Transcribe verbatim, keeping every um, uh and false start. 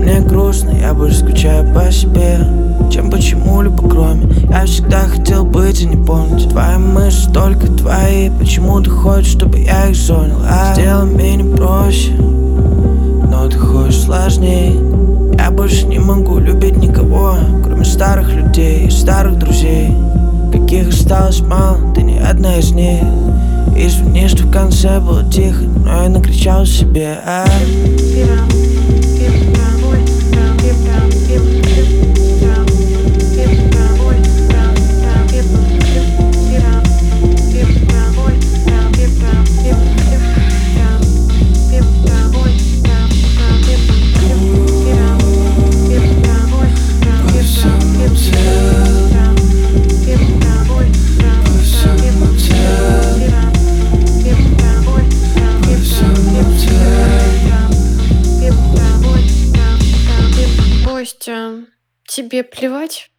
мне грустно, я больше скучаю по себе, чем почему-либо кроме. Я всегда хотел быть и не помнить твои мысли, только твои. Почему ты хочешь, чтобы я их зонил? А сделай меня проще, но ты хочешь сложнее. Я больше не могу любить никого, кроме старых людей и старых друзей, каких осталось мало, ты не одна из них. Извини, что в конце было тихо, но я накричал себе. А Костя, тебе плевать?